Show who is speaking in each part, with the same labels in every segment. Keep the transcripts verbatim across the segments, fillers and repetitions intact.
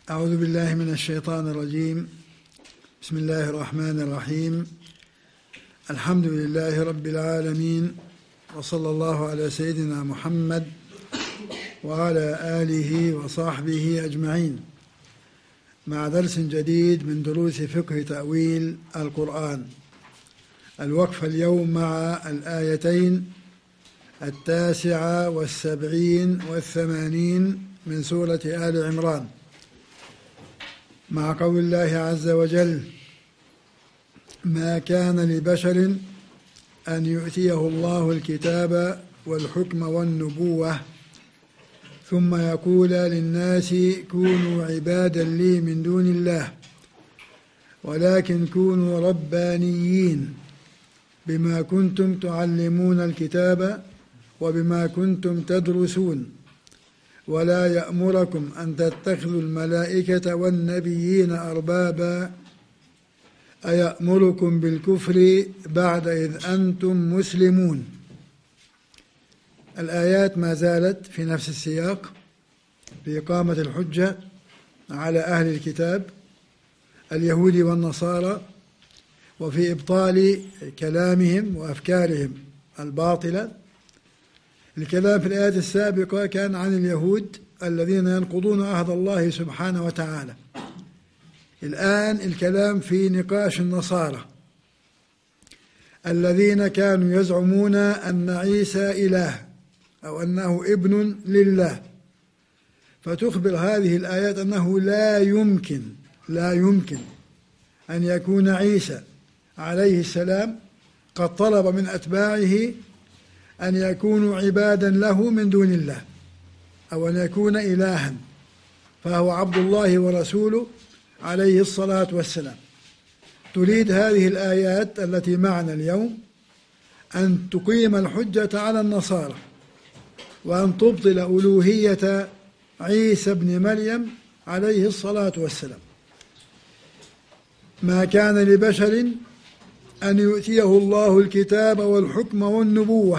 Speaker 1: أعوذ بالله من الشيطان الرجيم. بسم الله الرحمن الرحيم. الحمد لله رب العالمين، وصلى الله على سيدنا محمد وعلى آله وصحبه أجمعين، مع درس جديد من دروس فقه تأويل القرآن. الوقف اليوم مع الآيتين التاسعة والسبعين والثمانين من سورة آل عمران، مع قول الله عز وجل: ما كان لبشر أن يؤتيه الله الكتاب والحكم والنبوة ثم يقول للناس كونوا عبادا لي من دون الله ولكن كونوا ربانيين بما كنتم تعلمون الكتاب وبما كنتم تدرسون ولا يأمركم أن تتخذوا الملائكة والنبيين أربابا أيأمركم بالكفر بعد إذ أنتم مسلمون. الآيات ما زالت في نفس السياق، في إقامة الحجة على أهل الكتاب اليهود والنصارى، وفي إبطال كلامهم وأفكارهم الباطلة. الكلام في الآيات السابقة كان عن اليهود الذين ينقضون عهد الله سبحانه وتعالى. الآن الكلام في نقاش النصارى الذين كانوا يزعمون أن عيسى إله أو أنه ابن لله، فتخبر هذه الآيات أنه لا يمكن لا يمكن أن يكون عيسى عليه السلام قد طلب من أتباعه أن يكونوا عبادا له من دون الله أو أن يكون إلها، فهو عبد الله ورسوله عليه الصلاة والسلام. تريد هذه الآيات التي معنا اليوم أن تقيم الحجة على النصارى وأن تبطل ألوهية عيسى بن مريم عليه الصلاة والسلام. ما كان لبشر أن يؤتيه الله الكتاب والحكم والنبوة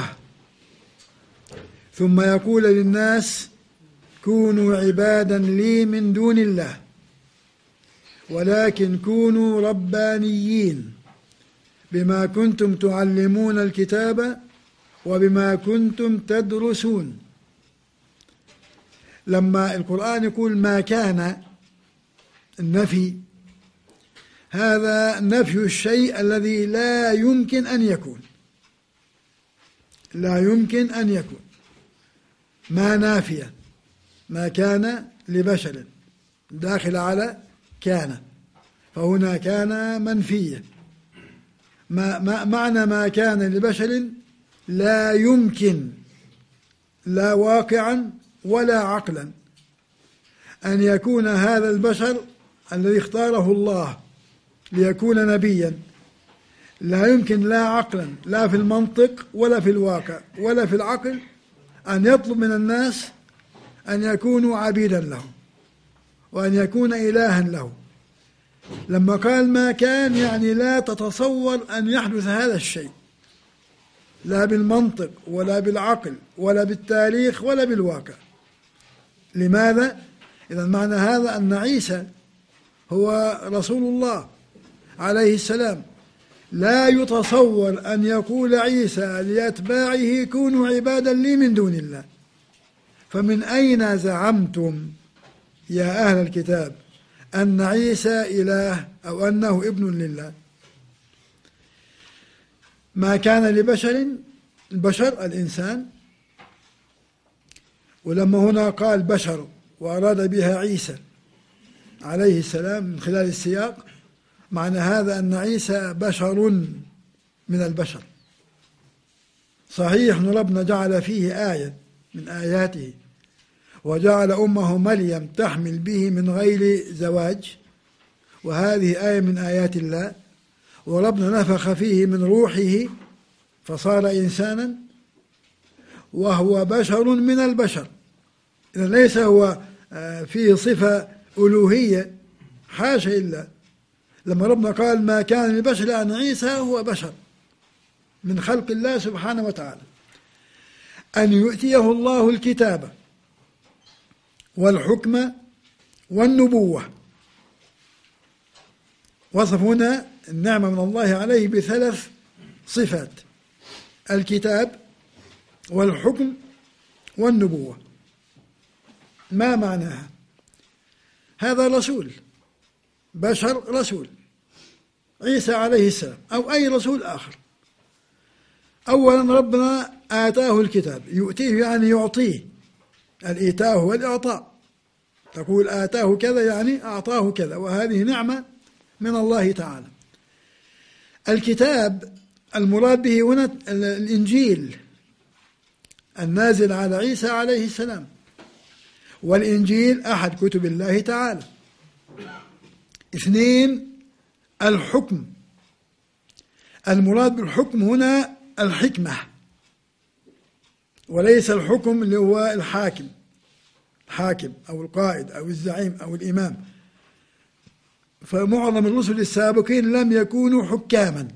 Speaker 1: ثم يقول للناس كونوا عبادا لي من دون الله ولكن كونوا ربانيين بما كنتم تعلمون الكتاب وبما كنتم تدرسون. لما القرآن يقول ما كان، النفي هذا نفي الشيء الذي لا يمكن أن يكون، لا يمكن أن يكون. ما نافية، ما كان لبشر داخل على كان، فهنا كان منفية. ما ما معنى ما كان لبشر لا يمكن، لا واقعا ولا عقلا، أن يكون هذا البشر الذي اختاره الله ليكون نبيا، لا يمكن لا عقلا لا في المنطق ولا في الواقع ولا في العقل أن يطلب من الناس أن يكونوا عبيدا له وأن يكون إلها له. لما قال ما كان يعني لا تتصور أن يحدث هذا الشيء، لا بالمنطق ولا بالعقل ولا بالتاريخ ولا بالواقع. لماذا؟ إذا معنى هذا أن عيسى هو رسول الله عليه السلام، لا يتصور أن يقول عيسى لأتباعه كونوا عبادا لي من دون الله. فمن أين زعمتم يا أهل الكتاب أن عيسى إله أو أنه ابن لله؟ ما كان لبشر، البشر الإنسان، ولما هنا قال بشر وأراد بها عيسى عليه السلام من خلال السياق، معنى هذا أن عيسى بشر من البشر. صحيح أن ربنا جعل فيه آية من آياته وجعل أمه مريم تحمل به من غير زواج، وهذه آية من آيات الله، وربنا نفخ فيه من روحه فصار إنسانا وهو بشر من البشر. إذن ليس هو فيه صفة ألوهية، حاشا إلا. لما ربنا قال ما كان لبشر أن عيسى هو بشر من خلق الله سبحانه وتعالى. أن يؤتيه الله الكتاب والحكم والنبوة. وصف هنا النعمة من الله عليه بثلاث صفات: الكتاب والحكم والنبوة. ما معناها؟ هذا رسول، بشر رسول، عيسى عليه السلام أو أي رسول آخر. أولا ربنا آتاه الكتاب، يؤتيه يعني يعطيه، الإيتاء هو الإعطاء، تقول آتاه كذا يعني أعطاه كذا، وهذه نعمة من الله تعالى. الكتاب المراد به هنا الإنجيل النازل على عيسى عليه السلام، والإنجيل أحد كتب الله تعالى. اثنين الحكم، المراد بالحكم هنا الحكمة، وليس الحكم اللي هو الحاكم الحاكم أو القائد أو الزعيم أو الإمام، فمعظم الرسل السابقين لم يكونوا حكاما،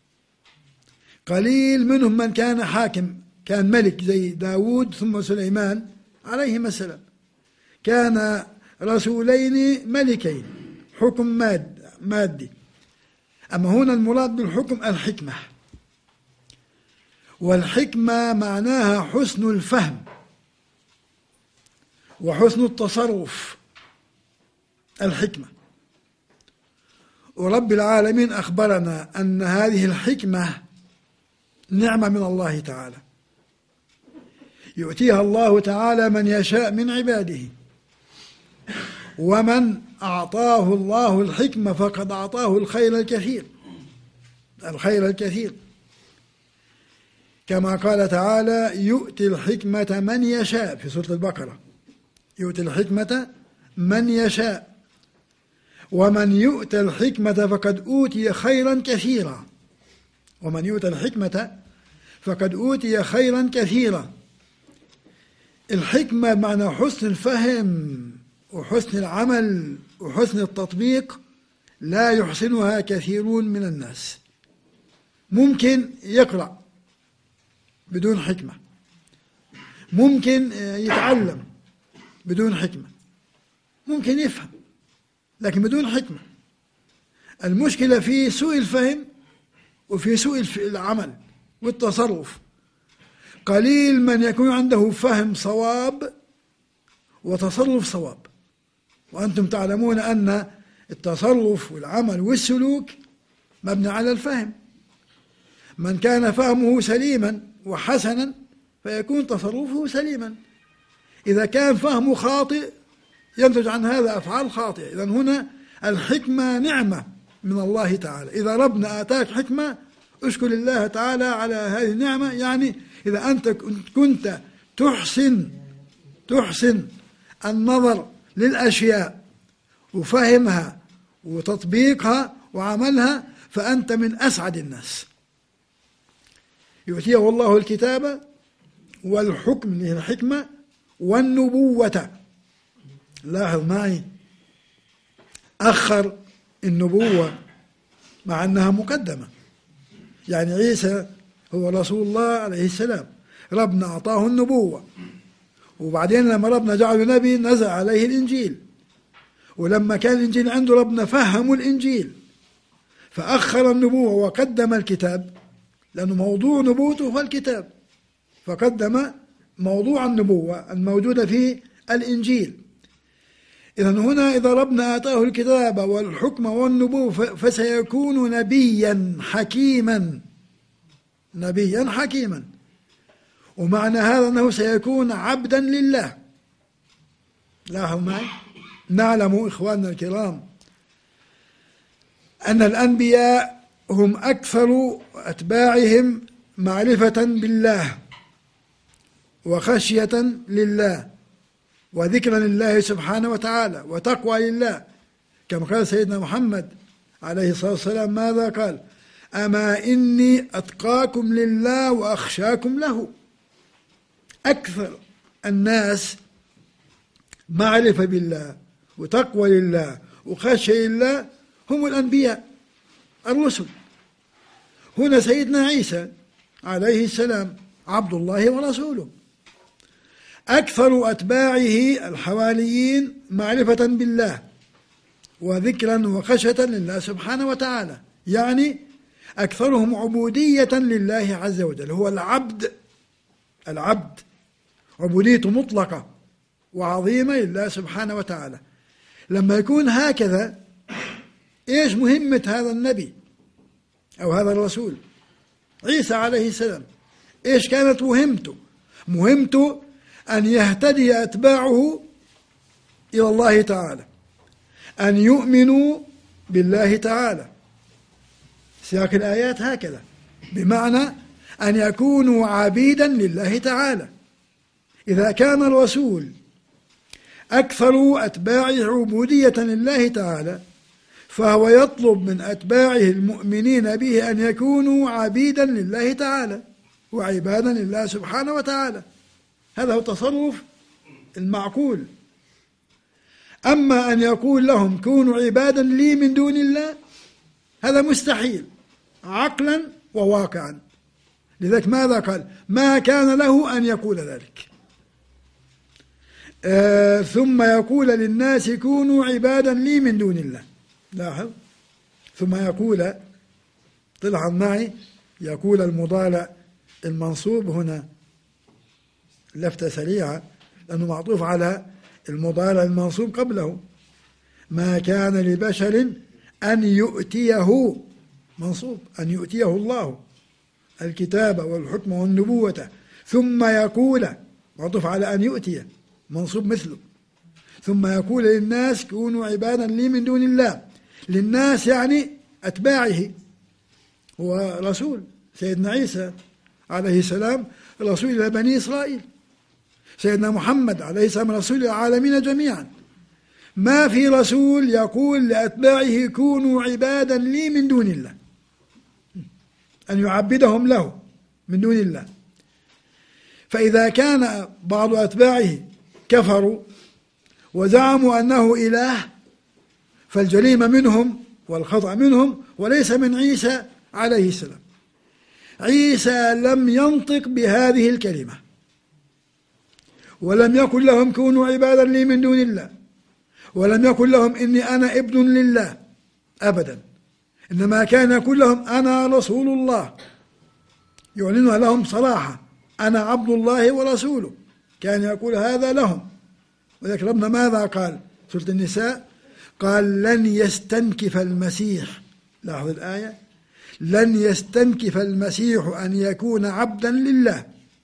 Speaker 1: قليل منهم من كان حاكم، كان ملك زي داود ثم سليمان عليهما السلام، كان رسولين ملكين، حكم ماد مادي. أما هنا المراد بالحكم الحكمة، والحكمة معناها حسن الفهم وحسن التصرف، الحكمة. ورب العالمين أخبرنا أن هذه الحكمة نعمة من الله تعالى، يؤتيها الله تعالى من يشاء من عباده، ومن أعطاه الله الحكمة فقد أعطاه الخير الكثير، الخير الكثير، كما قال تعالى: يؤتي الحكمة من يشاء في سورة البقرة، يؤتي الحكمة من يشاء، ومن يؤتى الحكمة فقد أوتي خيرا كثيرا، ومن يؤتى الحكمة فقد أوتي خيرا كثيرا. الحكمة معنى حسن الفهم وحسن العمل وحسن التطبيق، لا يحسنها كثيرون من الناس. ممكن يقرأ بدون حكمة، ممكن يتعلم بدون حكمة، ممكن يفهم لكن بدون حكمة. المشكلة في سوء الفهم وفي سوء العمل والتصرف. قليل من يكون عنده فهم صواب وتصرف صواب، وأنتم تعلمون أن التصرف والعمل والسلوك مبني على الفهم. من كان فهمه سليما وحسنا فيكون تصرفه سليما، إذا كان فهمه خاطئ ينتج عن هذا أفعال خاطئة. إذن هنا الحكمة نعمة من الله تعالى. إذا ربنا آتاك حكمة اشكر الله تعالى على هذه النعمة، يعني إذا أنت كنت تحسن تحسن النظر للأشياء وفهمها وتطبيقها وعملها فأنت من أسعد الناس. يؤتيه الله الكتاب والحكم اللي هي الحكمة والنبوة. لاحظ معي، أخر النبوة مع أنها مقدمة، يعني عيسى هو رسول الله عليه السلام، ربنا أعطاه النبوة، وبعدين لما ربنا جعله نبي نزل عليه الإنجيل، ولما كان الإنجيل عنده ربنا فهموا الإنجيل، فأخر النبوة وقدم الكتاب، لأنه موضوع نبوته هو الكتاب، فقدم موضوع النبوة الموجودة في الإنجيل. إذن هنا إذا ربنا آتاه الكتاب والحكم والنبوة فسيكون نبيا حكيما، نبيا حكيما. ومعنى هذا أنه سيكون عبدا لله. لاحظوا معي، نعلم إخواننا الكرام أن الأنبياء هم أكثر أتباعهم معرفة بالله وخشية لله وذكرا لله سبحانه وتعالى وتقوى لله، كما قال سيدنا محمد عليه الصلاة والسلام، ماذا قال؟ أما إني أتقاكم لله وأخشاكم له. أكثر الناس معرفة بالله وتقوى لله وخشية لله هم الأنبياء الرسل. هنا سيدنا عيسى عليه السلام عبد الله ورسوله، أكثر أتباعه الحواريين معرفة بالله وذكرا وخشية لله سبحانه وتعالى، يعني أكثرهم عبودية لله عز وجل. هو العبد العبد عبوديته مطلقة وعظيمة لله سبحانه وتعالى. لما يكون هكذا، إيش مهمة هذا النبي أو هذا الرسول عيسى عليه السلام؟ إيش كانت مهمته؟ مهمته أن يهتدي أتباعه إلى الله تعالى، أن يؤمنوا بالله تعالى. سياق الآيات هكذا، بمعنى أن يكونوا عبيدا لله تعالى. إذا كان الرسول أكثر أتباعه عبودية لله تعالى، فهو يطلب من أتباعه المؤمنين به أن يكونوا عبيدا لله تعالى وعبادا لله سبحانه وتعالى. هذا هو تصرف المعقول. أما أن يقول لهم كونوا عبادا لي من دون الله، هذا مستحيل عقلا وواقعا. لذلك ماذا قال؟ ما كان له أن يقول ذلك. آه ثم يقول للناس كونوا عبادا لي من دون الله. لاحظ، ثم يقول، تلاحظ معي، يقول المضارع المنصوب هنا لفتة سريعة لأنه معطوف على المضارع المنصوب قبله. ما كان لبشر أن يؤتيه، منصوب، أن يؤتيه الله الكتاب والحكم والنبوة ثم يقول، معطوف على أن يؤتي، منصوب مثله، ثم يقول للناس كونوا عبادا لي من دون الله. للناس يعني أتباعه، هو رسول سيدنا عيسى عليه السلام رسول إلى بني إسرائيل، سيدنا محمد عليه السلام رسول العالمين جميعا. ما في رسول يقول لأتباعه كونوا عبادا لي من دون الله، أن يعبدهم له من دون الله. فإذا كان بعض أتباعه كفروا وزعموا أنه إله، فالجريمة منهم والخطأ منهم وليس من عيسى عليه السلام. عيسى لم ينطق بهذه الكلمة، ولم يقل لهم كونوا عبادا لي من دون الله، ولم يقل لهم إني أنا ابن لله أبدا، إنما كان يقول لهم أنا رسول الله، يعلنها لهم صراحة، أنا عبد الله ورسوله، كان يقول هذا لهم. وذلك ربنا ماذا قال؟ سورة النساء قال لن يستنكف المسيح، لاحظ الآية، لن يستنكف المسيح أن يكون عبدا لله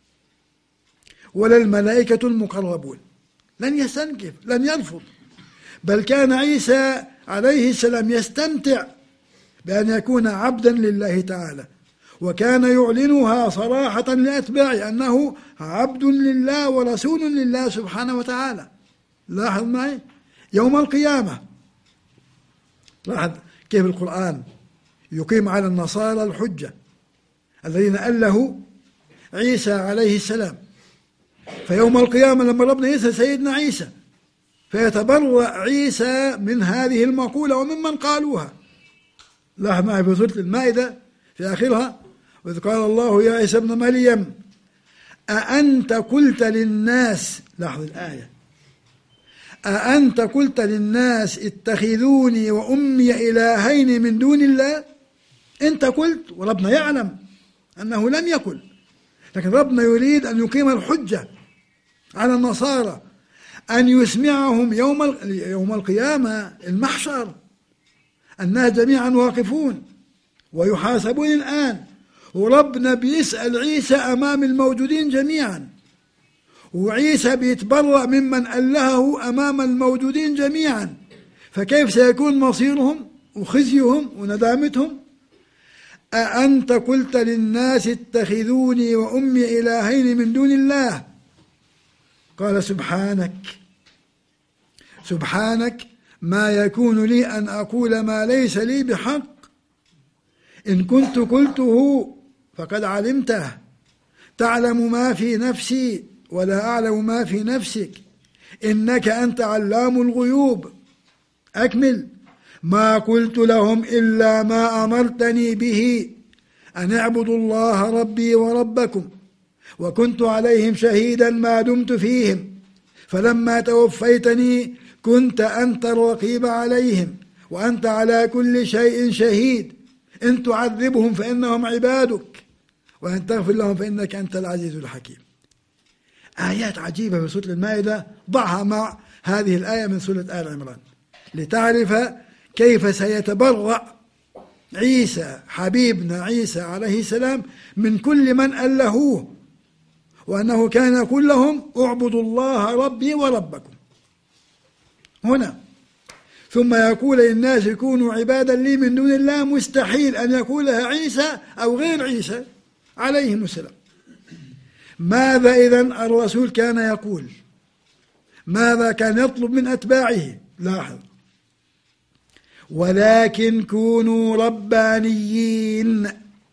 Speaker 1: ولا الملائكة المقربون. لن يستنكف، لن يرفض، بل كان عيسى عليه السلام يستمتع بأن يكون عبدا لله تعالى، وكان يعلنها صراحة لأتباعه أنه عبد لله ورسول لله سبحانه وتعالى. لاحظ معي يوم القيامة، لاحظ كيف القرآن يقيم على النصارى الحجة الذين ألهوا عيسى عليه السلام. فيوم القيامة لما ربنا يسأل سيدنا عيسى فيتبرأ عيسى من هذه المقولة وممن قالوها. لاحظ معي في سورة المائدة في آخرها وإذ قال الله يا عيسى ابن مريم أأنت قلت للناس، لاحظ الآية، أأنت قلت للناس اتخذوني وأمي إلهين من دون الله؟ أنت قلت، وربنا يعلم أنه لم يقل، لكن ربنا يريد أن يقيم الحجة على النصارى، أن يسمعهم يوم يوم القيامة المحشر، الناس جميعا واقفون ويحاسبون الآن، وربنا بيسأل عيسى أمام الموجودين جميعا، وعيسى بيتبرأ ممن ألهه أمام الموجودين جميعا، فكيف سيكون مصيرهم وخزيهم وندامتهم؟ أأنت قلت للناس اتخذوني وأمي إلهين من دون الله؟ قال سبحانك سبحانك ما يكون لي أن أقول ما ليس لي بحق، إن كنت قلته فقد علمته، تعلم ما في نفسي ولا أعلم ما في نفسك، إنك أنت علام الغيوب. أكمل، ما قلت لهم إلا ما أمرتني به أن اعبدوا الله ربي وربكم وكنت عليهم شهيدا ما دمت فيهم فلما توفيتني كنت أنت الرقيب عليهم وأنت على كل شيء شهيد إن تعذبهم فإنهم عبادك وإن تغفر لهم فإنك أنت العزيز الحكيم. آيات عجيبة في سورة المائدة، ضعها مع هذه الآية من سورة آل عمران لتعرف كيف سيتبرأ عيسى حبيبنا عيسى عليه السلام من كل من ألهوه، وأنه كان يقول لهم اعبدوا الله ربي وربكم هنا، ثم يقول للناس كونوا عبادا لي من دون الله، مستحيل أن يقولها عيسى أو غير عيسى عليهم السلام. ماذا إذن الرسول كان يقول؟ ماذا كان يطلب من أتباعه؟ لاحظ: ولكن كونوا ربانيين.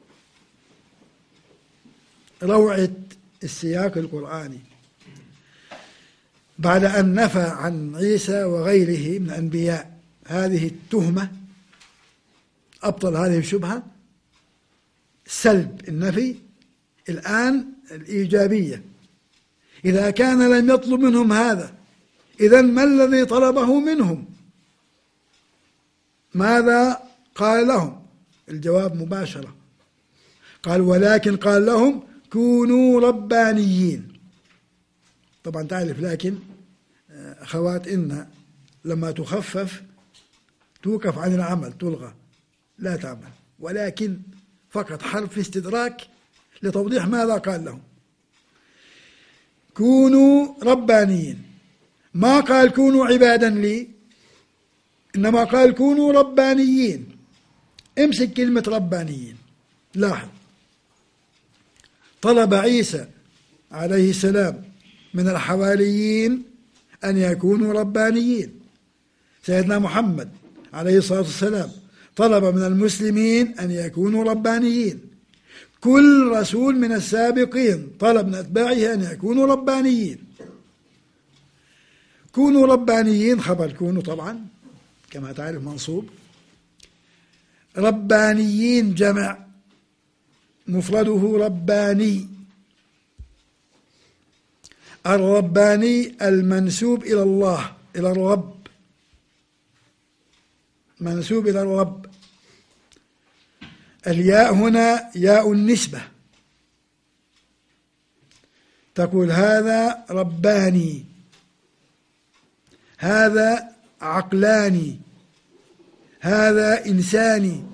Speaker 1: روعة السياق القرآني بعد أن نفى عن عيسى وغيره من الأنبياء هذه التهمة، أبطل هذه الشبهة، سلب النفي، الآن الإيجابية. إذا كان لم يطلب منهم هذا، إذن ما الذي طلبه منهم؟ ماذا قال لهم؟ الجواب مباشرة، قال: ولكن قال لهم كونوا ربانيين. طبعا تعرف، لكن أخوات إن لما تخفف توقف عن العمل، تلغى، لا تعمل، ولكن فقط حرف استدراك لتوضيح ماذا قال لهم. كونوا ربانيين، ما قال كونوا عبادا لي، إنما قال كونوا ربانيين. امسك كلمة ربانيين، لاحظ، طلب عيسى عليه السلام من الحواريين أن يكونوا ربانيين. سيدنا محمد عليه الصلاة والسلام طلب من المسلمين أن يكونوا ربانيين. كل رسول من السابقين طلب من أتباعه أن يكونوا ربانيين. كونوا ربانيين خبر كونوا طبعا كما تعرف منصوب، ربانيين جمع، مفرده رباني. الرباني المنسوب إلى الله، إلى الرب، منسوب إلى الرب. الياء هنا ياء النسبة، تقول هذا رباني، هذا عقلاني، هذا إنساني،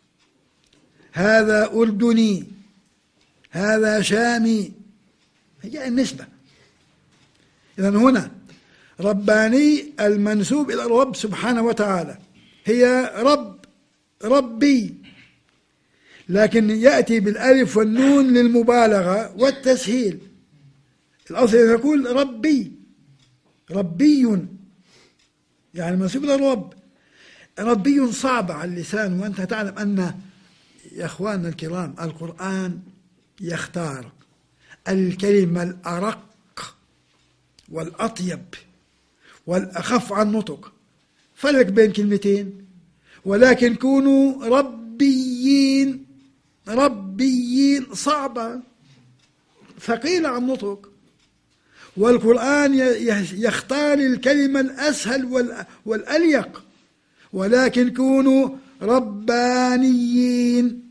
Speaker 1: هذا أردني، هذا شامي، هي النسبة. إذن هنا رباني المنسوب إلى الرب سبحانه وتعالى، هي رب، ربي، لكن يأتي بالألف والنون للمبالغة والتسهيل. الأصل أن يقول ربي، ربي يعني منسوب إلى الرب. ربي صعب على اللسان، وأنت تعلم أن يا أخواننا الكرام القرآن يختار الكلمة الأرق والأطيب والأخف عن نطق، فرق بين كلمتين. ولكن كونوا ربيين، ربيين صعبة ثقيلة عن نطق، والقرآن يختار الكلمة الأسهل والأليق. ولكن كونوا ربانيين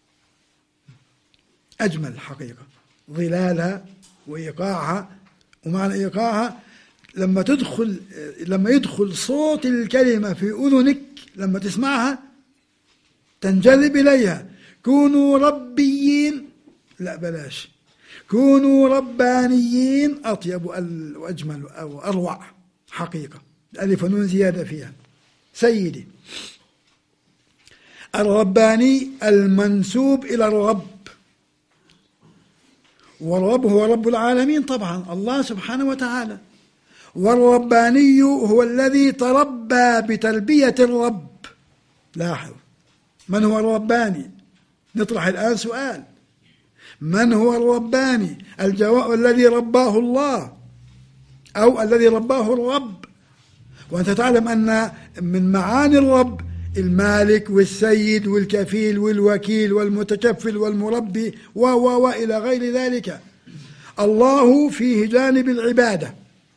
Speaker 1: أجمل حقيقة، ظلالها وإيقاعها. ومعنى إيقاعها لما تدخل لما يدخل صوت الكلمة في أذنك، لما تسمعها تنجذب إليها. كونوا ربيين، لا بلاش، كونوا ربانيين أطيب وأجمل وأروع حقيقة، الألف ونون زيادة فيها. سيدي، الرباني المنسوب إلى الرب، والرب هو رب العالمين طبعا الله سبحانه وتعالى. والرباني هو الذي تربى بتربية الرب. لاحظ، من هو الرباني؟ نطرح الآن سؤال: من هو الرباني؟ الجواب: الذي رباه الله، أو الذي رباه الرب. وأنت تعلم أن من معاني الرب المالك والسيد والكفيل والوكيل والمتكفل والمربي و و و إلى غير ذلك. الله فيه جانب العبادة،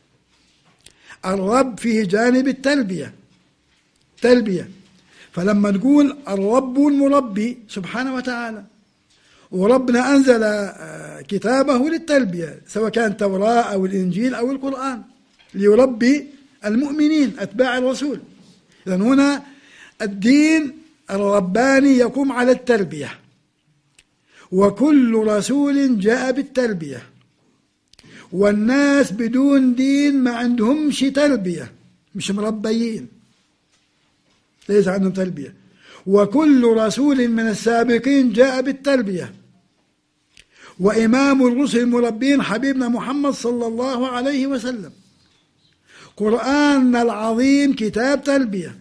Speaker 1: الرب فيه جانب التلبية تلبية. فلما نقول الرب المربي سبحانه وتعالى، وربنا أنزل كتابه للتلبية سواء كان التوراة أو الإنجيل أو القرآن ليربي المؤمنين أتباع الرسول. إذن هنا الدين الرباني يقوم على التلبية، وكل رسول جاء بالتلبية، والناس بدون دين ما عندهمش تلبية، مش مربيين، ليس عندهم تلبية. وكل رسول من السابقين جاء بالتلبية، وإمام الرسل المربين حبيبنا محمد صلى الله عليه وسلم. قرآننا العظيم كتاب تلبية،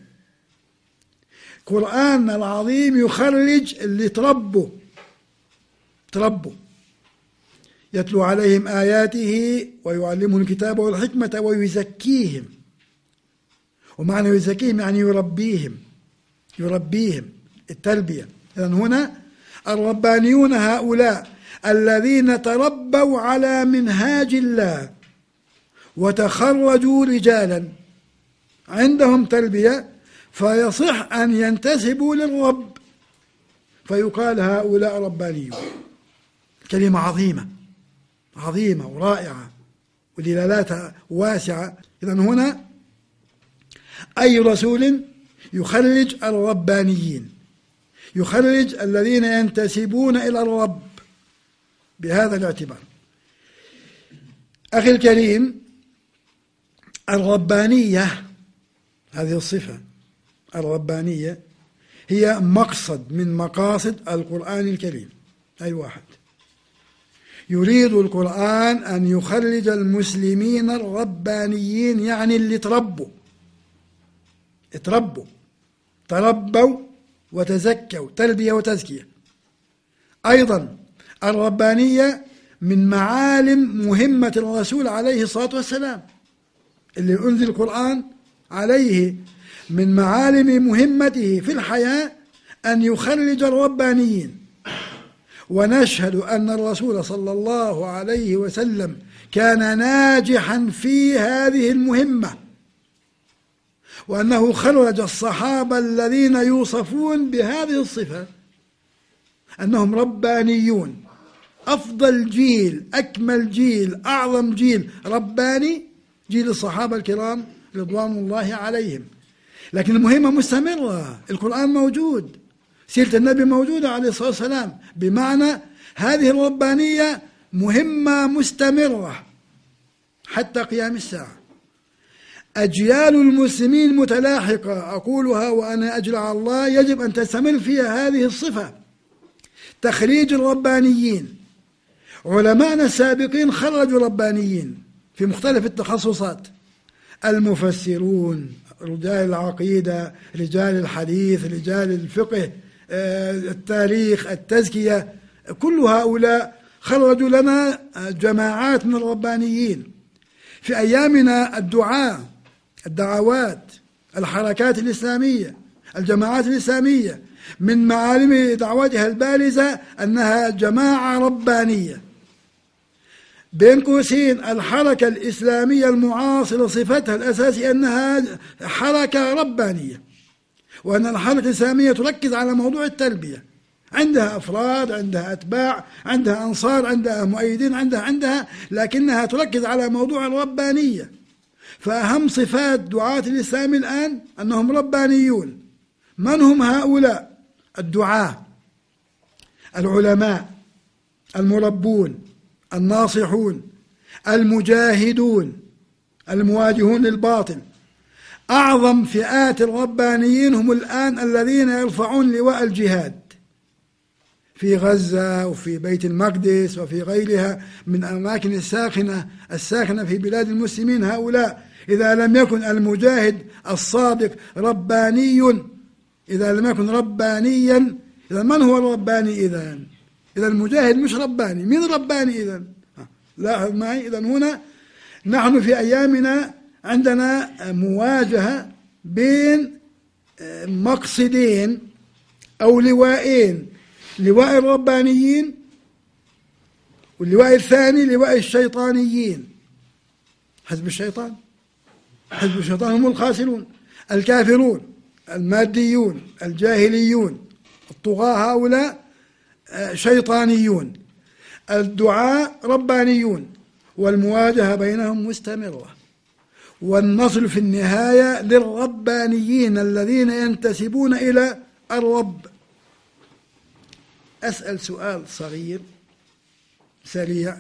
Speaker 1: قرآننا العظيم يخرج اللي تربوا تربوا يتلو عليهم آياته ويعلمهم الكتاب والحكمة ويزكيهم. ومعنى يزكيهم يعني يربيهم يربيهم التلبية. إذن هنا الربانيون هؤلاء الذين تربوا على منهاج الله وتخرجوا رجالا عندهم تلبية، فيصح أن ينتسبوا للرب فيقال هؤلاء ربانيون. كلمة عظيمة عظيمة ورائعة ودلالاتها واسعة. إذن هنا أي رسول يخرج الربانيين، يخرج الذين ينتسبون إلى الرب بهذا الاعتبار. أخي الكريم، الربانية هذه الصفة الربانية هي مقصد من مقاصد القرآن الكريم. أي واحد يريد القرآن أن يخرج المسلمين الربانيين، يعني اللي تربوا تربوا تربوا وتزكوا، تلبية وتزكية. أيضا الربانية من معالم مهمة الرسول عليه الصلاة والسلام اللي أنزل القرآن عليه، من معالم مهمته في الحياة أن يخرج الربانيين. ونشهد أن الرسول صلى الله عليه وسلم كان ناجحا في هذه المهمة، وأنه خرج الصحابة الذين يوصفون بهذه الصفة أنهم ربانيون. أفضل جيل، أكمل جيل، أعظم جيل رباني جيل الصحابة الكرام رضوان الله عليهم. لكن المهمة مستمرة، القرآن موجود، سيرة النبي موجودة عليه الصلاة والسلام، بمعنى هذه الربانية مهمة مستمرة حتى قيام الساعة. أجيال المسلمين متلاحقة، أقولها وأنا أجل على الله، يجب أن تستمر فيها هذه الصفة، تخريج الربانيين. علماءنا السابقين خرجوا ربانيين في مختلف التخصصات، المفسرون، رجال العقيدة، رجال الحديث، رجال الفقه، التاريخ، التزكية، كل هؤلاء خرجوا لنا جماعات من الربانيين. في أيامنا الدعاء، الدعوات، الحركات الإسلامية، الجماعات الإسلامية من معالم دعوتها البارزة أنها جماعة ربانية. بين قوسين الحركة الإسلامية المعاصرة صفتها الأساسية أنها حركة ربانية، وأن الحركة الإسلامية تركز على موضوع التربية، عندها أفراد، عندها أتباع، عندها أنصار، عندها مؤيدين، عندها عندها لكنها تركز على موضوع الربانية. فأهم صفات دعاة الإسلام الآن أنهم ربانيون. من هم هؤلاء؟ الدعاة، العلماء، المربون، الناصحون، المجاهدون، المواجهون للباطل. أعظم فئات الربانيين هم الآن الذين يرفعون لواء الجهاد في غزة وفي بيت المقدس وفي غيرها من الأماكن الساخنة الساخنة في بلاد المسلمين. هؤلاء إذا لم يكن المجاهد الصادق رباني، إذا لم يكن ربانيا، إذا من هو الرباني؟ إذا إذا المجاهد مش رباني، مين رباني إذا؟ لاحظ معي. إذا هنا نحن في أيامنا عندنا مواجهة بين مقصدين أو لوائين، لواء الربانيين واللواء الثاني لواء الشيطانيين، حزب الشيطان. حزب الشيطان هم الخاسرون، الكافرون، الماديون، الجاهليون، الطغاة هؤلاء شيطانيون. الدعاء ربانيون، والمواجهة بينهم مستمرة، والنصر في النهاية للربانيين الذين ينتسبون إلى الرب. أسأل سؤال صغير سريع.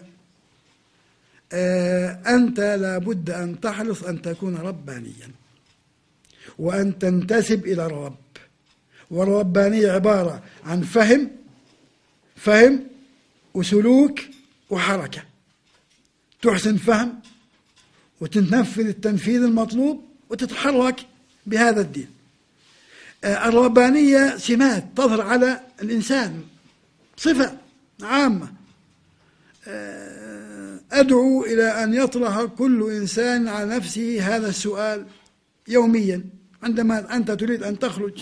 Speaker 1: أنت لابد أن تحرص أن تكون ربانيا وأن تنتسب إلى الرب، والربانية عبارة عن فهم فهم وسلوك وحركة، تحسن فهم وتنفذ التنفيذ المطلوب وتتحرك بهذا الدين. الربانية سمات تظهر على الإنسان، صفة عامة. أدعو إلى أن يطرح كل إنسان على نفسه هذا السؤال يوميا عندما أنت تريد أن تخرج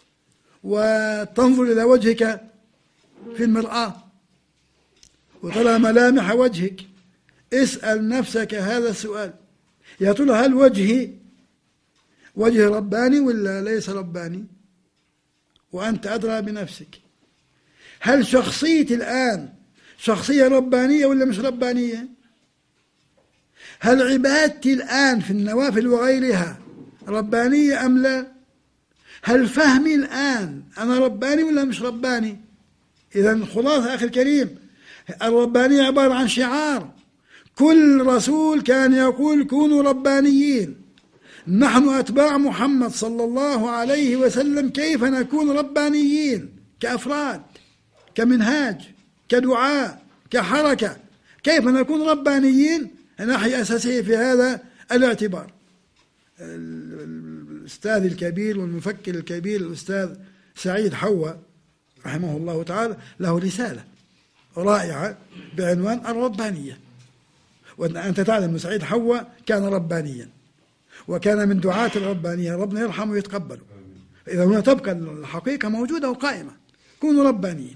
Speaker 1: وتنظر إلى وجهك في المرآة وترى ملامح وجهك. اسأل نفسك هذا السؤال: يا ترى هل وجهي وجه رباني ولا ليس رباني؟ وأنت أدرى بنفسك. هل شخصيتي الآن شخصية ربانية ولا مش ربانية؟ هل عبادتي الآن في النوافل وغيرها ربانية أم لا؟ هل فهمي الآن أنا رباني ولا مش رباني؟ إذن خلاصة أخي الكريم، الربانية عبارة عن شعار. كل رسول كان يقول كونوا ربانيين. نحن أتباع محمد صلى الله عليه وسلم كيف نكون ربانيين كأفراد، كمنهاج، كدعاء، كحركة؟ كيف نكون ربانيين؟ ناحية أساسية في هذا الاعتبار. الأستاذ الكبير والمفكر الكبير الأستاذ سعيد حوا رحمه الله تعالى له رسالة رائعة بعنوان الربانية. وأنت تعلم أن سعيد حوا كان ربانيا وكان من دعاة الربانية، ربنا يرحمه ويتقبله. إذا هنا تبقى الحقيقة موجودة وقائمة. كونوا ربانيين.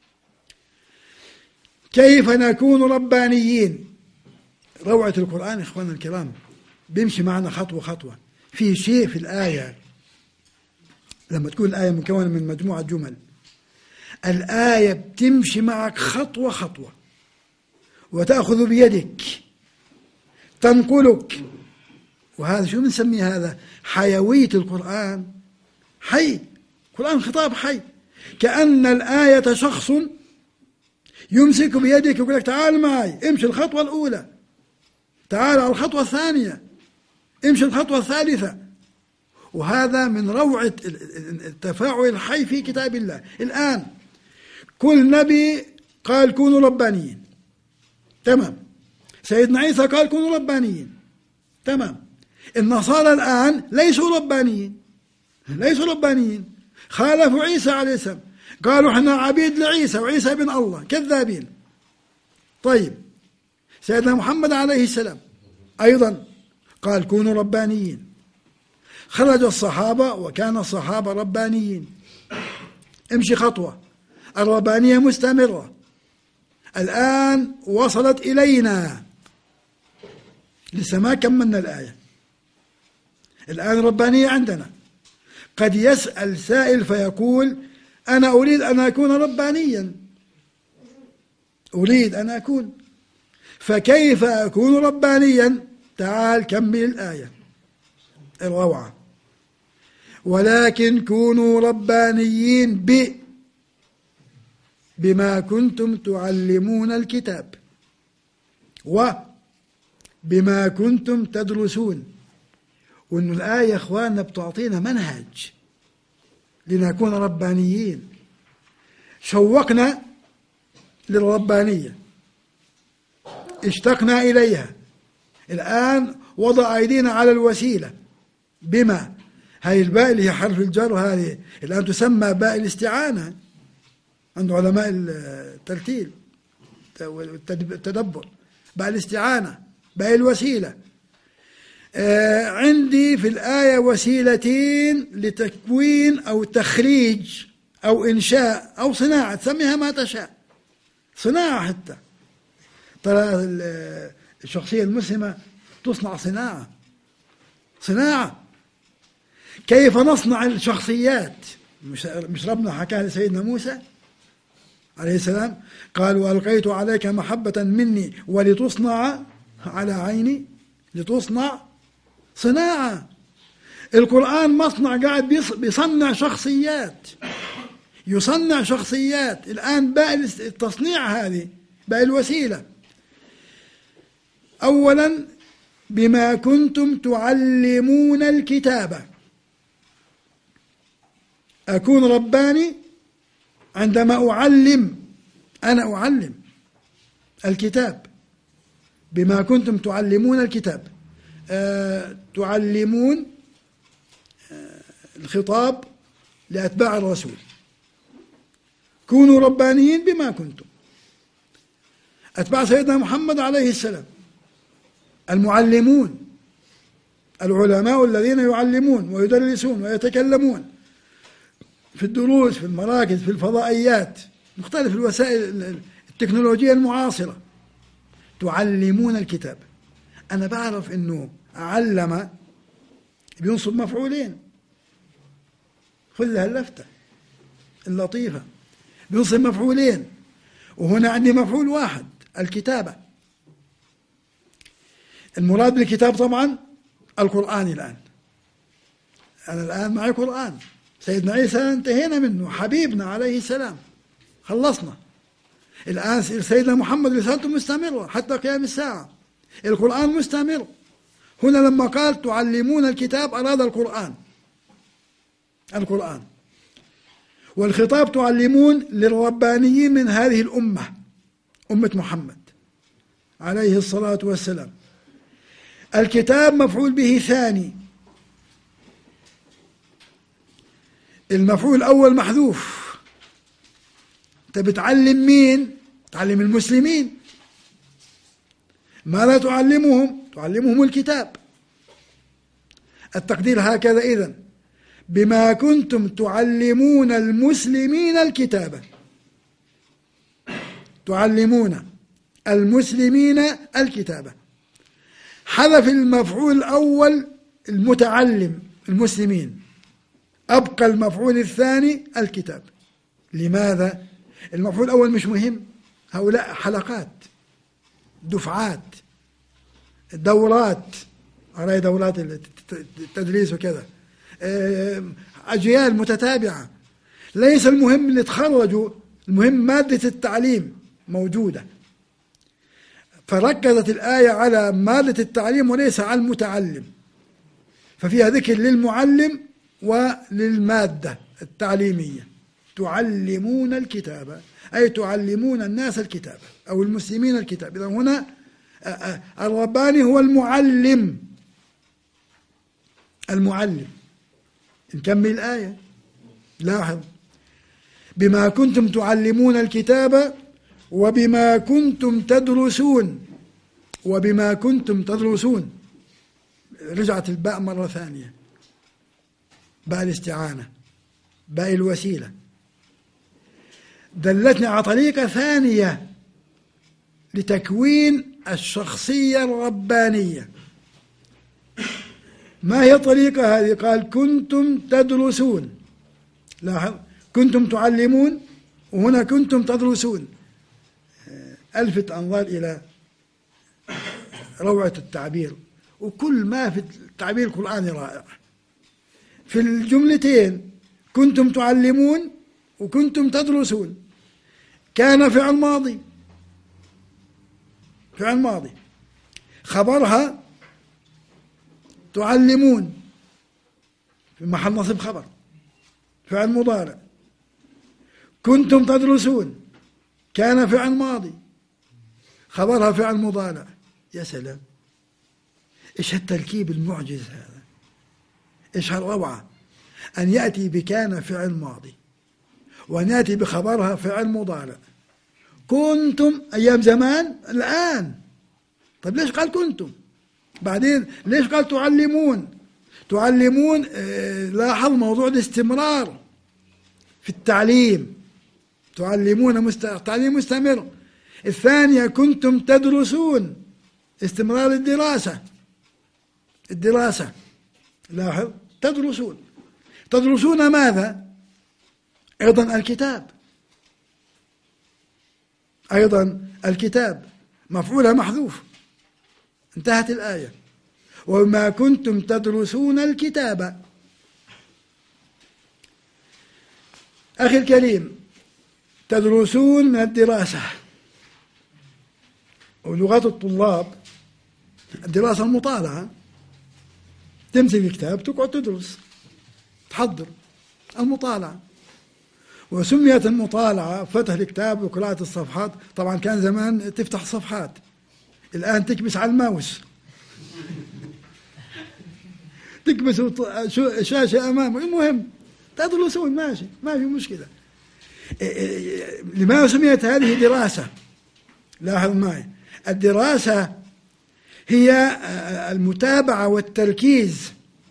Speaker 1: كيف نكون ربانيين؟ روعة القرآن إخواننا الكرام بيمشي معنا خطوة خطوة. في شيء في الآية، لما تكون الآية مكونة من مجموعة جمل، الآية بتمشي معك خطوة خطوة وتأخذ بيدك تنقلك. وهذا شو بنسمي هذا؟ حيوية القرآن. حي، القرآن خطاب حي، كأن الآية شخص يمسك بيدك ويقول لك تعال معي، امشي الخطوة الأولى، تعال على الخطوة الثانية، امشي الخطوة الثالثة. وهذا من روعة التفاعل الحي في كتاب الله. الآن كل نبي قال كونوا ربانيين، تمام. سيدنا عيسى قال كونوا ربانيين، تمام. النصارى الآن ليسوا ربانيين، ليسوا ربانيين، خالفوا عيسى عليه السلام، قالوا احنا عبيد لعيسى وعيسى بن الله، كذابين. طيب سيدنا محمد عليه السلام أيضا قال كونوا ربانيين. خرج الصحابة وكان الصحابة ربانيين. امشي خطوة، الربانية مستمرة. الآن وصلت إلينا، لسه ما كملنا الآية، الآن ربانية عندنا. قد يسأل سائل فيقول أنا أريد أن أكون ربانيا، أريد أن أكون، فكيف أكون ربانيا؟ تعال كمل الآية الروعة. ولكن كونوا ربانيين ب بما كنتم تعلمون الكتاب وبما كنتم تدرسون. وإن الآية يا إخواننا بتعطينا منهج لنكون ربانيين. شوقنا للربانية، اشتقنا إليها. الآن وضع أيدينا على الوسيلة بما، هاي الباء اللي هي حرف الجر، وهذه الآن تسمى باء الاستعانة عند علماء الترتيل والتدبر. باء الاستعانة، باء الوسيلة. آه عندي في الآية وسيلتين لتكوين أو تخريج أو إنشاء أو صناعة، تسميها ما تشاء، صناعة حتى. ترى الشخصية المسلمة تصنع صناعة صناعة. كيف نصنع الشخصيات؟ مش مش ربنا حكاها لسيدنا موسى عليه السلام، قال وألقيت عليك محبة مني ولتصنع على عيني. لتصنع صناعة. القرآن مصنع قاعد بيصنع شخصيات، يصنع شخصيات. الآن باقي التصنيع، هذه باقي الوسيلة. أولا بما كنتم تعلمون الكتاب. أكون رباني عندما أعلم، أنا أعلم الكتاب. بما كنتم تعلمون الكتاب. أه تعلمون أه الخطاب لأتباع الرسول. كونوا ربانيين بما كنتم. أتباع سيدنا محمد عليه السلام المعلمون، العلماء الذين يعلمون ويدرسون ويتكلمون في الدروس، في المراكز، في الفضائيات، مختلف الوسائل التكنولوجية المعاصرة. تعلمون الكتاب. أنا بعرف أنه علم بينصب مفعولين. خذ لها اللفتة اللطيفة، بينصب مفعولين، وهنا عندي مفعول واحد، الكتابة. المراد بالكتاب طبعا القرآن. الآن أنا الآن معي قرآن. سيدنا عيسى انتهينا منه، حبيبنا عليه السلام، خلصنا. الآن سيدنا محمد رسالته مستمرة حتى قيام الساعة. القرآن مستمر. هنا لما قال تعلمون الكتاب أراد القرآن. القرآن. والخطاب تعلمون للربانيين من هذه الأمة، أمة محمد عليه الصلاة والسلام. الكتاب مفعول به ثاني. المفعول الأول محذوف. أنت بتعلم مين؟ تعلم المسلمين. ماذا تعلمهم؟ تعلمهم الكتاب. التقدير هكذا إذن: بما كنتم تعلمون المسلمين الكتاب. تعلمون المسلمين الكتاب. حذف المفعول الأول المتعلم المسلمين، أبقى المفعول الثاني الكتاب. لماذا؟ المفعول الأول مش مهم. هؤلاء حلقات، دفعات، دورات، على دورات التدريس وكذا، أجيال متتابعة. ليس المهم اللي تخرجوا، المهم مادة التعليم موجودة. فركزت الآية على مادة التعليم وليس على المتعلم، ففيها ذكر للمعلم وللمادة التعليمية. تعلمون الكتاب أي تعلمون الناس الكتاب أو المسلمين الكتاب. إذا هنا الرباني هو المعلم. المعلم. نكمل الآية. لاحظ: بما كنتم تعلمون الكتاب وبما كنتم تدرسون. وبما كنتم تدرسون. رجعت الباء مرة ثانية، باء الاستعانة، باء الوسيلة، دلتني على طريقة ثانية لتكوين الشخصية الربانية. ما هي الطريقة هذه؟ قال كنتم تدرسون. لاحظ: كنتم تعلمون وهنا كنتم تدرسون. ألفت أنظار إلى روعة التعبير، وكل ما في التعبير القرآني رائع. في الجملتين كنتم تعلمون وكنتم تدرسون. كان فعل ماضي، فعل ماضي، خبرها تعلمون في محل نصب خبر، فعل مضارع. كنتم تدرسون كان فعل ماضي، خبرها فعل مضارع. يا سلام، ايش هالتركيب المعجز هذا، ايش هالروعة أن يأتي بكان فعل ماضي وأن يأتي بخبرها فعل مضارع. كنتم أيام زمان، الآن. طيب ليش قال كنتم؟ بعدين ليش قال تعلمون؟ تعلمون. آه لاحظ موضوع الاستمرار في التعليم. تعلمون مست... تعليم مستمر. الثانية كنتم تدرسون، استمرار الدراسة. الدراسة لاحظ تدرسون، تدرسون ماذا؟ أيضا الكتاب، أيضا الكتاب مفعولها محذوف، انتهت الآية. وما كنتم تدرسون الكتاب. أخي الكريم، تدرسون من الدراسة، ولغات الطلاب الدراسة المطالعة، تمسك الكتاب تقعد تدرس تحضر المطالعة. وسميت المطالعة فتح الكتاب وقراءة الصفحات. طبعا كان زمان تفتح صفحات، الآن تكبس على الماوس تكبس شاشة أمامه. المهم تدرسون، ماشي ما في مشكلة. لماذا سميت هذه دراسة؟ لاحظ معي، الدراسة هي المتابعة والتركيز.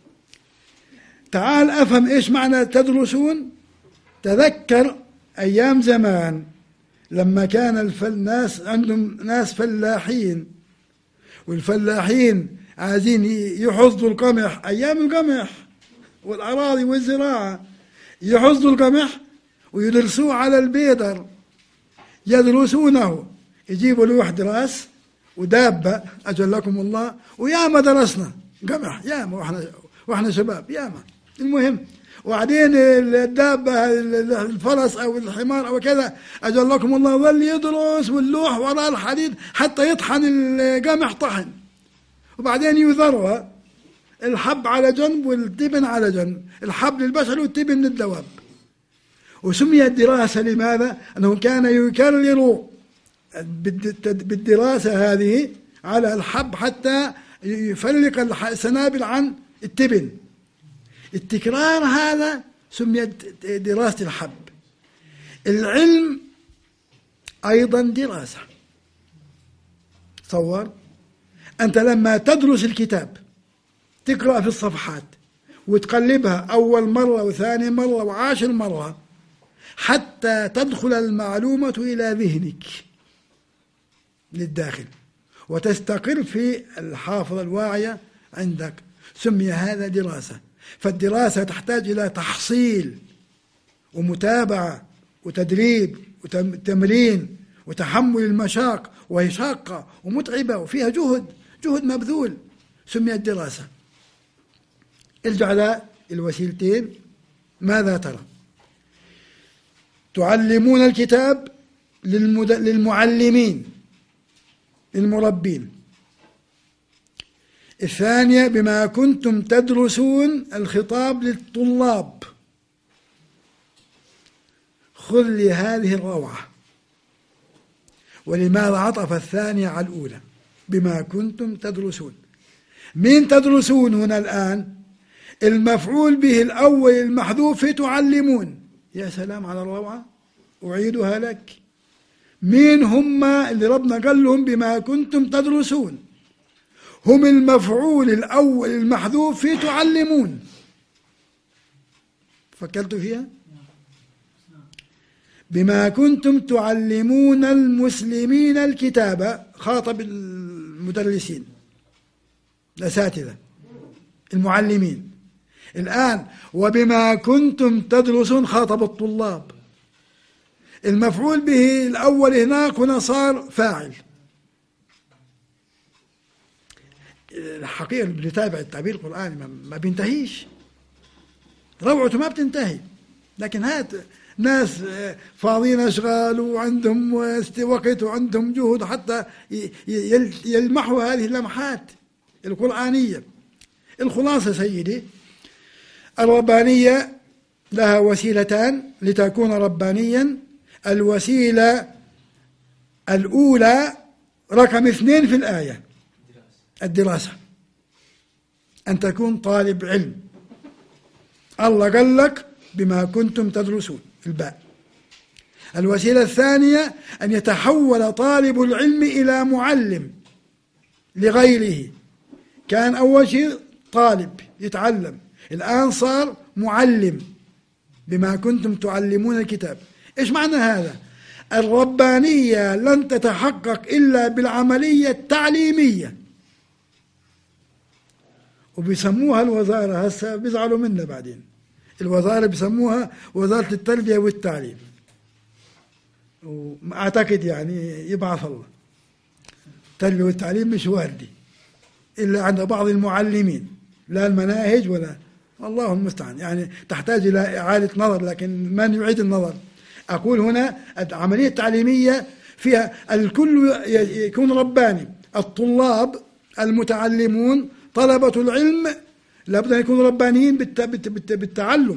Speaker 1: تعال أفهم إيش معنى تدرسون. تذكر أيام زمان لما كان الناس عندهم ناس فلاحين، والفلاحين عايزين يحصدوا القمح، أيام القمح والأراضي والزراعة، يحصدوا القمح ويدرسوه على البيدر، يدرسونه، يجيبوا لوح دراس ودابة أجلكم الله، وياما درسنا قمح ياما واحنا واحنا شباب ياما. المهم وبعدين الدابة الفرس أو الحمار أو كذا أجلكم الله ظل يدرس، واللوح وراء الحديد حتى يطحن القمح طحن، وبعدين يذروها، الحب على جنب والتبن على جنب، الحب للبشر والتبن للدواب. وسميت دراسة لماذا؟ أنه كان يكرر بالدراسة هذه على الحب حتى يفرق السنابل عن التبن. التكرار هذا سميت دراسة الحب. العلم أيضا دراسة. تصور أنت لما تدرس الكتاب تقرأ في الصفحات وتقلبها أول مرة وثاني مرة وعاشر مرة حتى تدخل المعلومة إلى ذهنك للداخل وتستقر في الحافظة الواعية عندك. سمي هذا دراسة. فالدراسة تحتاج إلى تحصيل ومتابعة وتدريب وتمرين وتحمل المشاق، وهي شاقة ومتعبة وفيها جهد جهد مبذول، سميت دراسة. ارجع على الوسيلتين، ماذا ترى؟ تعلمون الكتاب للمد... للمعلمين المربين. الثانية بما كنتم تدرسون، الخطاب للطلاب. خذ لي هذه الروعة. ولماذا عطف الثانية على الأولى؟ بما كنتم تدرسون. من تدرسون هنا الآن المفعول به الأول المحذوف تعلمون. يا سلام على الروعة، أعيدها لك. مين هم اللي ربنا قال لهم بما كنتم تدرسون؟ هم المفعول الأول المحذوف في تعلمون. فكرتوا فيها؟ بما كنتم تعلمون المسلمين الكتاب، خاطب المدرسين الأساتذة المعلمين. الآن وبما كنتم تدرسون خاطب الطلاب. المفعول به الأول هناك هنا صار فاعل. الحقيقة اللي بنتابع التعبير القرآني ما بينتهيش، روعته ما بتنتهي. لكن هات ناس فاضيين أشغال وعندهم وقت وعندهم جهد حتى يلمحوا هذه اللمحات القرآنية. الخلاصة سيدي، الربانية لها وسيلتان لتكون ربانيا. الوسيلة الأولى رقم اثنين في الآية، الدراسة، أن تكون طالب علم. الله قال لك بما كنتم تدرسون في الباء. الوسيلة الثانية أن يتحول طالب العلم إلى معلم لغيره. كان أول شيء طالب يتعلم، الآن صار معلم. بما كنتم تعلمون الكتاب. إيش معنى هذا؟ الربانية لن تتحقق إلا بالعملية التعليمية، وبيسموها الوزارة، هسه بيزعلوا منا بعدين، الوزارة بيسموها وزارة التربية والتعليم، وأعتقد يعني يبعث الله، التربية والتعليم مش واردة إلا عند بعض المعلمين، لا المناهج ولا، الله المستعان، يعني تحتاج إلى إعادة نظر، لكن من يعيد النظر؟ أقول هنا العملية التعليمية فيها الكل يكون رباني، الطلاب المتعلمون طلبة العلم لابد أن يكونوا ربانيين بالتعلم،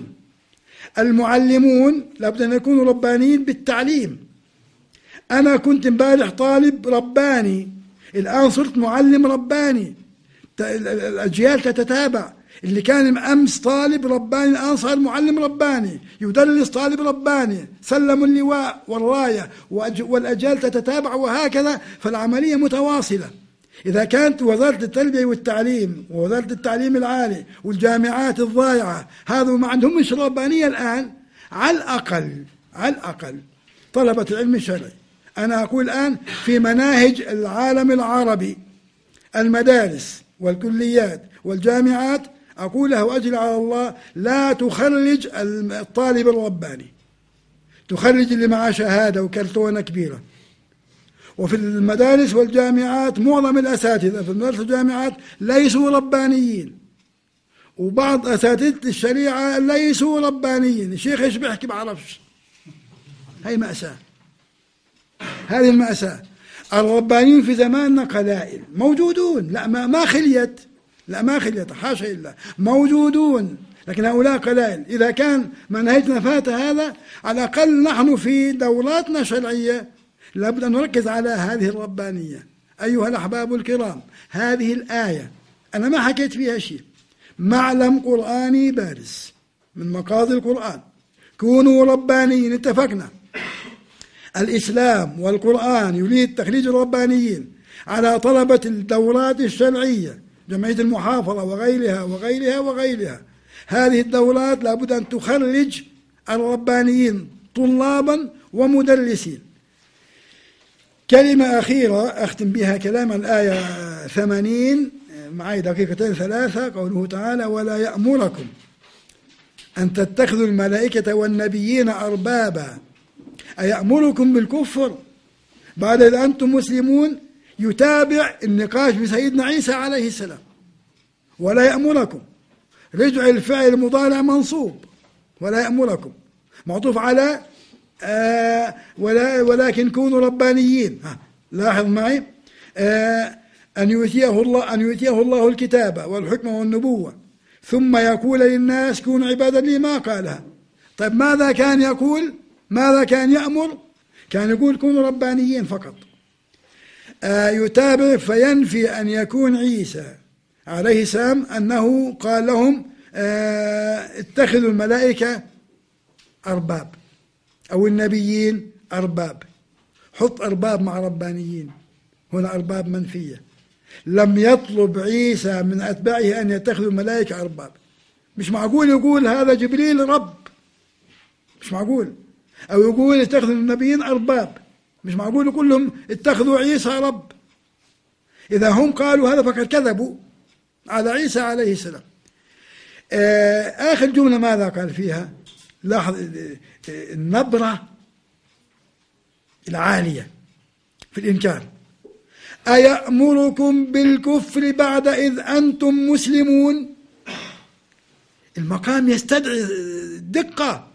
Speaker 1: المعلمون لابد أن يكونوا ربانيين بالتعليم. أنا كنت امبارح طالب رباني، الآن صرت معلم رباني، الأجيال تتتابع، اللي كان أمس طالب رباني الآن صار معلم رباني، يدرس طالب رباني، سلم اللواء والراية، والأجيال تتتابع، وهكذا، فالعملية متواصلة. إذا كانت وزارة التربية والتعليم ووزارة التعليم العالي والجامعات الضائعة هذا ما عندهم مش ربانية الآن، على الأقل على الأقل طلبة العلم الشرعي، أنا أقول الآن في مناهج العالم العربي المدارس والكليات والجامعات، أقولها وأجل على الله، لا تخرج الطالب الرباني، تخرج اللي معه شهادة وكرتونة كبيرة. وفي المدارس والجامعات معظم الأساتذة في المدارس والجامعات ليسوا ربانيين، وبعض أساتذة الشريعة ليسوا ربانيين، الشيخ ايش بيحكي بعرفش. هي مأساة، هذه المأساة. الربانيين في زماننا قلائل، موجودون، لا ما ما خليت، لا ما خليت، حاشا لله، موجودون، لكن هؤلاء قلائل. إذا كان منهجنا فات هذا، على الأقل نحن في دوراتنا الشرعية لابد أن نركز على هذه الربانية. أيها الأحباب الكرام، هذه الآية أنا ما حكيت فيها شيء، معلم قرآني بارز من مقاصد القرآن، كونوا ربانيين، اتفقنا. الإسلام والقرآن يريد تخريج الربانيين على طلبة الدورات الشرعية، جمعية المحافظة وغيرها وغيرها وغيرها. هذه الدورات لابد أن تخرج الربانيين طلابا ومدرسين. كلمة أخيرة أختم بها كلام الآية ثمانين، معي دقيقتين ثلاثة، قوله تعالى: ولا يأمركم أن تتخذوا الملائكة والنبيين أربابا، أيأمركم بالكفر بعد إذ أنتم مسلمون؟ يتابع النقاش بسيدنا عيسى عليه السلام. ولا يأمركم، رجع الفعل المضارع منصوب، ولا يأمركم معطوف على آه ولا ولكن كونوا ربانيين. ها لاحظ معي، آه أن يؤتيه الله أن يؤتيه الله الكتاب والحكم والنبوة ثم يقول للناس كونوا عبادا لي، ما قالها. طيب ماذا كان يقول؟ ماذا كان يأمر؟ كان يقول كونوا ربانيين فقط. آه يتابع فينفي أن يكون عيسى عليه السلام أنه قال لهم آه اتخذوا الملائكة أرباب أو النبيين أرباب، حط أرباب مع ربانيين، هنا أرباب منفية. لم يطلب عيسى من أتباعه أن يتخذوا الملائكة أرباب. مش معقول يقول هذا جبريل رب، مش معقول. أو يقول اتخذوا النبيين أرباب، مش معقول يقول لهم اتخذوا عيسى رب. إذا هم قالوا هذا فقد كذبوا على عيسى عليه السلام. آخر جملة ماذا قال فيها؟ لاحظ النبرة العالية في الإنكار. أيأمركم بالكفر بعد إذ أنتم مسلمون؟ المقام يستدعي الدقة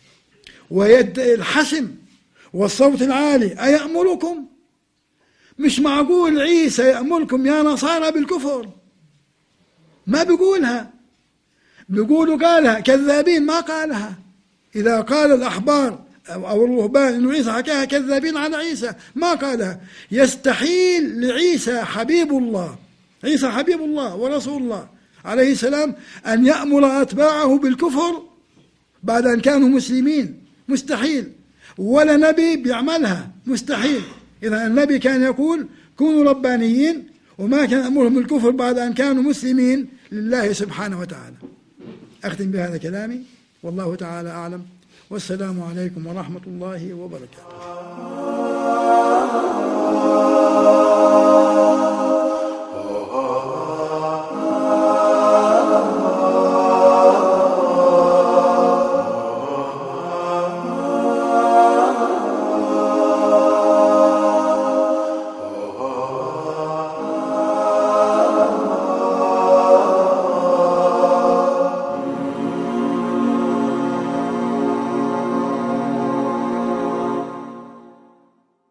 Speaker 1: والحسم والصوت العالي. أيأمركم، مش معقول عيسى يأمركم يا نصارى بالكفر، ما بيقولها، بيقولوا قالها كذابين، ما قالها. إذا قال الأحبار أو الرهبان إنه عيسى حكاها كذابين على عيسى، ما قالها. يستحيل لعيسى حبيب الله، عيسى حبيب الله ورسول الله عليه السلام، أن يأمر أتباعه بالكفر بعد أن كانوا مسلمين، مستحيل. ولا نبي بيعملها، مستحيل. إذا النبي كان يقول كونوا ربانيين، وما كان أمرهم بالكفر بعد أن كانوا مسلمين لله سبحانه وتعالى. أختم بهذا كلامي، والله تعالى أعلم، والسلام عليكم ورحمة الله وبركاته.
Speaker 2: الله.